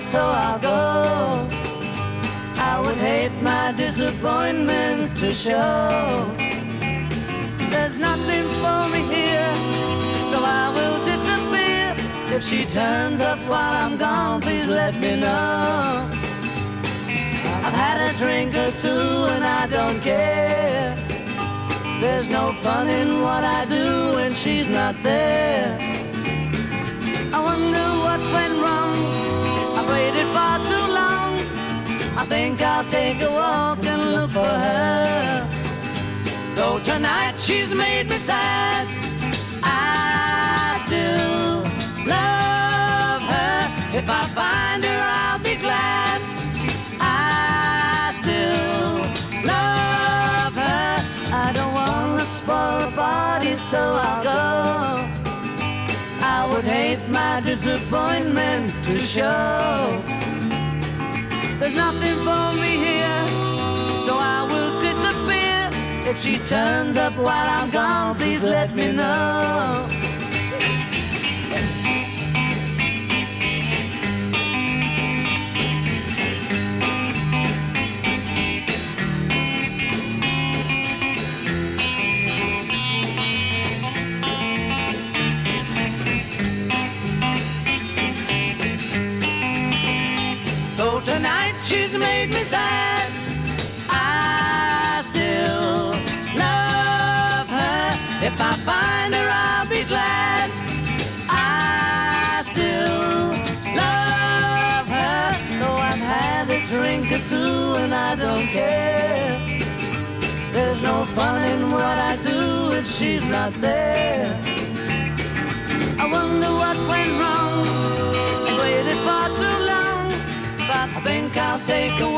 so I'll go. I would hate my disappointment to show. There's nothing for me here, so I will disappear. If she turns up while I'm gone, please let me know. I've had a drink or two and I don't care. There's no fun in what I do when she's not there. I wonder what went wrong. I waited far too long. I think I'll take a walk and look for her. Though tonight she's made me sad, I still love her. If I find her, I'll be glad. I still love her. I don't wanna spoil the party, so I'll go. I would hate my disappointment to show. There's nothing for me here, so I will disappear. If she turns up while I'm gone, please let me know. Though tonight she's made me sad, I still love her. If I find her, I'll be glad. I still love her. Though I've had a drink or two and I don't care. There's no fun in what I do if she's not there. I wonder what went wrong. I waited far too long. I think I'll take a